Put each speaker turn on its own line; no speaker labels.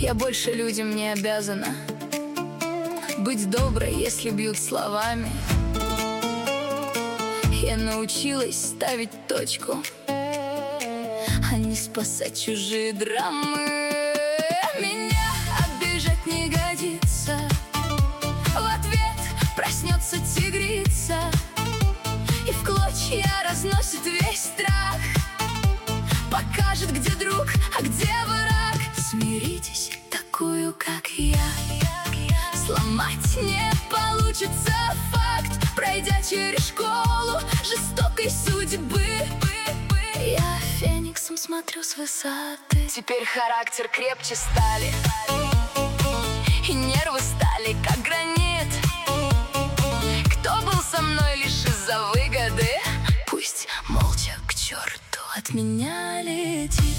Я больше людям не обязана быть доброй, если бьют словами. Я научилась ставить точку, а не спасать чужие драмы. Меня обижать не годится. В ответ проснется тигрица и в клочья разносит весь страх. Покажет, где друг, а где враг. Смиритесь, такую, как я, сломать не получится факт. Пройдя через школу жестокой судьбы, я фениксом смотрю с высоты. Теперь характер крепче стали, и нервы стали как гранит. Кто был со мной лишь из-за выгоды, пусть молча к черту от меня летит.